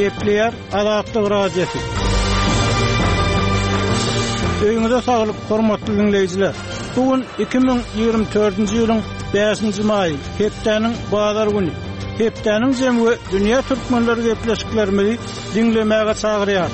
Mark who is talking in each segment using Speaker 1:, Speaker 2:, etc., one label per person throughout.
Speaker 1: Gepleyer Azatlyk radiosu. Öňüňizde saglyk, hormatly dinleýijiler. Bugün 2024-nji ýylyň 5-nji maýy, hepdeniň bazar güni. Hepdeniň jemgy dünýä türkmenleri gepleşiklerimizi dinlemäge çagyrýar.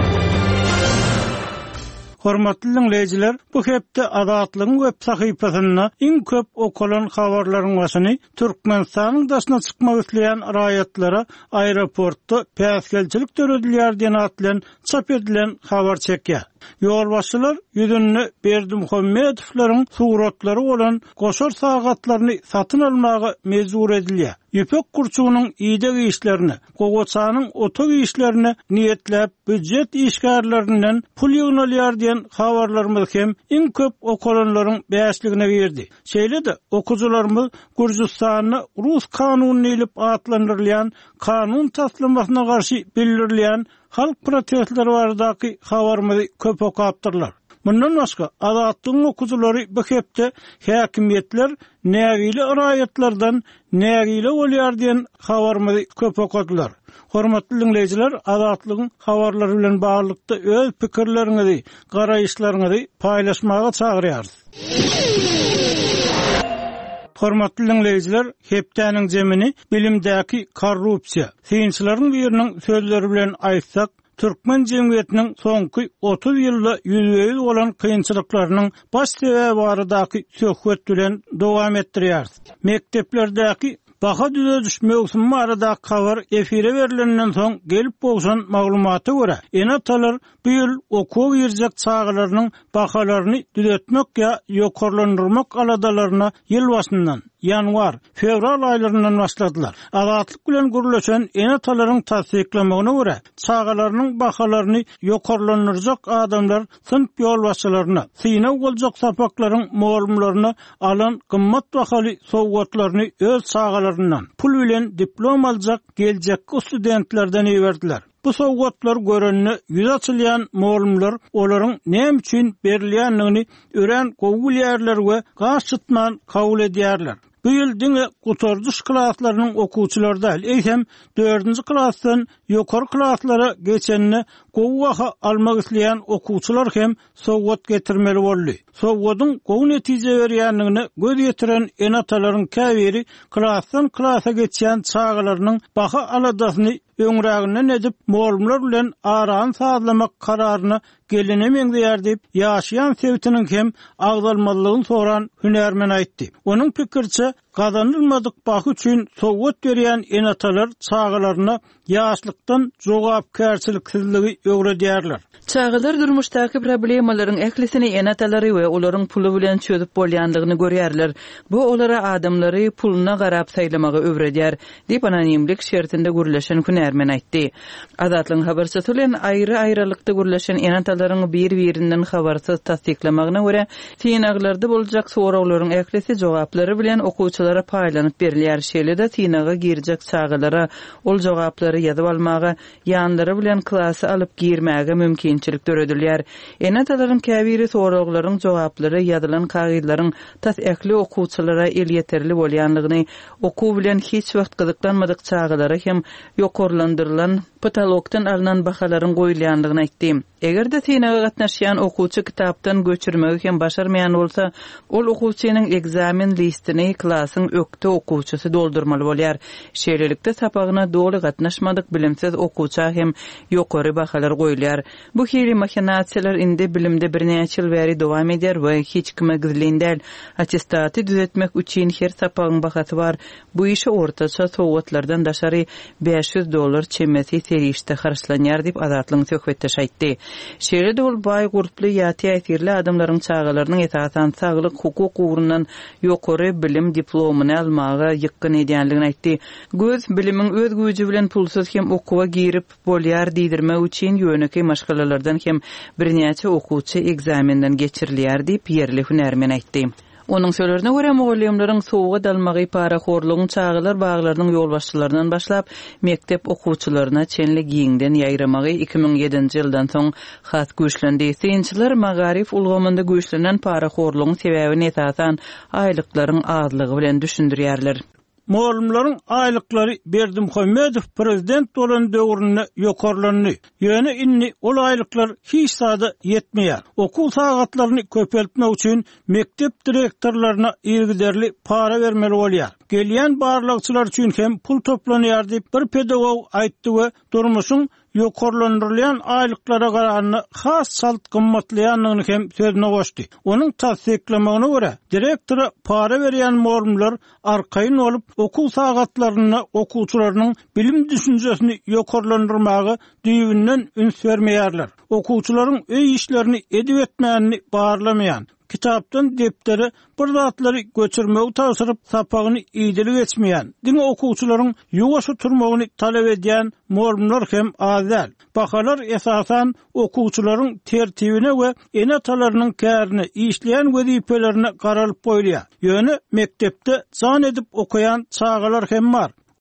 Speaker 1: Hormatly dinleýijiler, bu hepde Azatlygyň web sahypasyna iň köp okulan habarlaryň başyny Türkmenistanyň daşyna çykmak isleýän raýatlara aeroportda päsgelçilik törediler diýen atlan çap edilen habar çekýär. Ýolbaşçylar ýüzünde Berdimuhammedowlaryň suratlary bolan goşar sagatlaryny satyn almagy mejbur edilýär. Ýepek kurçugynyň ýyda işlerini, gogoçanyň oto işlerini niýetlep büdjet işgärlerinden pul ýygnalýar diýen habarlarymyz hem iň köp okulanlaryň bäşligine girdi. Şeýle-de okujularymyz Gürjistanyny Rus kanunyny ilip atlandyrylýan kanun taslamasyna garşy bildirilýän halk protestleri baradaky habarymyzy köp okapdyrlar. Bundan başga Azatlygyň okujulary bu hepde häkimetler nägili raýatlardan nägili bolýar diýen habarymyzy köp okadylar. Hormatly dinleýijiler, Azatlygyň habarlary bilen baglykda öz pikirleriňizi, garaýyşlaryňyzy paýlaşmaga çagyrýarys. Hormatly dinleýijiler, hepdeniň jemini bilimdäki korrupsiýa. Synçylaryň biriniň sözleri bilen aýtsak, Türkmen jemgyýetiniň soňky 30 ýylda ýüzüňiz bolan kynçylyklarynyň baş sebäbi baradaky söhbet bilen dowam etdirýär. Mekteplerdäki baha düzeliş mewsumi aradaky habar efire berilenden soň gelip bolşan maglumaty görä, enatalar bu ýyl okuw ýerjek çağlarynyň bahalaryny düzeltmek ýa ýokarlandyrmak aladalaryna ýyl başyndan yanvar, fevral aýlaryndan başladylar. Azatlyk bilen gürleşen enatalaryň tasdiklamagyna görä, çağlarynyň bahalaryny ýokarlandyrjak adamlar sınıf ýolbaşçylaryna, synaw boljak sapaklaryň molumlaryna alan gymmat bahaly sowgatlaryny öz çağlaryndan pul bilen diplom aljak geljek studentlerden ýerdiler. Bu sowgatlar görünni ýüz açylýan molumlar olaryň näme üçin berilýändigini ören gowulýarlar gaş tutman kabul edýärler. Bu ýyl diňe gutardyş klaslarynyň okuwçylary da eýsem 4-nji klasdan ýokary klaslara geçenini gowwaha almak isleýän okuwçylar hem sowgat getirmeli boldy. Sowgatyň gowy netije berýändigini göz ýetiren enatalaryň käbiri klasdan klasa geçýän çağlarynyň baha aladasyny öňräginden edip molumlar bilen aran sazlamak kararyny gelinemeň diýär diýip ýaşaýan sebitiniň hem agdalmalygyny soran hünermen aýtdy. Onuň pikirçe kazanylmadyk bahy üçin sowgat berýän enatalar çağlaryna ýaşlykdan jogapkärçiliksizligi öwredýärler.
Speaker 2: Çağlar durmuşdaky problemalaryň eklisini enatalary we olaryň pulu bilen çözüp bolýandygyny görýärler. Bu olara adamlary puluna garap saýlamagy öwredýär diýip anonimlik şertinde gürleşen hünermen aýtdy. Azatlygyň habarçysy bilen aýry-aýrylykda gürleşen enatalaryň bir-birinden habarsyz tasdiklamagyna görä, synaglarda boljak sorawlaryň eklisi jogaplary bilen okuwçylara paýlanyp berilýär. Şeýle-de synaga girjek çağlara ol jogaplary ýazyp almagy, ýanlary bilen klasy alyp girmäge mümkinçilik töredilýär. Enatalaryň käbiri sorawlaryň jogaplary ýazylan kagydlaryň tasdikli okuwçylara el ýeterli bolýanlygyny, okuw bilen hiç wagt gyzyklanmadyk çağlara hem ýokarlandyrylan patologdan alınan bahalaryň goýulýandygyny aýtdy. Egerde synaga gatnaşýan okuwçy kitapdan göçürmegi hem başarmaýan bolsa, ol okuwçynyň egzamin listini klasyň ökte okuwçysy doldurmaly bolýar. Şeýlelikde sapagyna doly gatnaşmadyk bilimsiz okuwça hem ýokary bahalar goýulýar. Bu hili mahinasiýalar indi bilimde birnäçe ýyl bäri dowam eder we hiç kime gizlendäl. Attestaty düzeltmek üçin her sapagyň bahasy bar. Bu işi ortaça sowgatlardan daşary $500 çemesi serişde harçlanýar diýip Azatlygyň söhbetdeş aýtdy. Şeýle-de ol baý guruply ýa-da ätirli adamlaryň çağlarynyň esasan saglyk hukuk ugrundan ýokary bilim diplomuny almagy ýykyn edýänligini aýtdy. Göz bilimiň öz güýji bilen pulsuz hem okuwa girip bolýar diýdirmek üçin ýöneki maşgalalardan hem birnäçe okuwçy egzaminden geçirilýär diýip ýerli hünermen aýtdy. Onun sözlerine göre muallimlerin soğuğa dalmagy paraxorlugyň çağlar bağlarynyň ýolbaşçylaryndan başlap mektep okuwçylaryna çenli giýiňden ýaýramagy 2007-nji ýyldan soň has güýçlendi. Synçylar magarif ulgamynda güýçlenen paraxorlugyň sebäbini esasan aýlyklaryň azlygy bilen düşündirýärler.
Speaker 1: muallimlaryň aýlyklary Berdimuhammedow prezident bolan döwründe ýokarlandy. Ýöne inni ol aýlyklar hiç sada yetmeýär. Okul sagatlaryny köpeltmek üçin mektep direktorlaryna ýergiderli para bermeli bolýar. Gelýän barlykçylar üçin hem pul toplanýar diýip bir pedagog aýtdy we durmuşyň ýokarlandyrylýan aýlyklara garanyny has salt gymmatlaýanlygyny hem sözüne goşdy. Onuň tasdiklamagyna görä, direktora para berýän muallimler arkaýyn olup okul sagatlaryna okuwçylarynyň bilim düşünjesini ýokarlandyrmagy düýbünden üns bermeýärler. Okuwçylaryň öý işlerini edip etmänini barlamaýan, kitapdan deptere bir zatlary göçürmegi taşyryp sapagyny iýdili geçmeýän, diňe okuwçylaryň ýuwaşy turmagyny talap edýän muallimler hem azal. Bahalar esasan okuwçylaryň tertibine we enatalarynyň kärine işleýän wezipelerine garalyp goýulýar. Ýöne mektepde jan edip okuyan çağalar hem bar.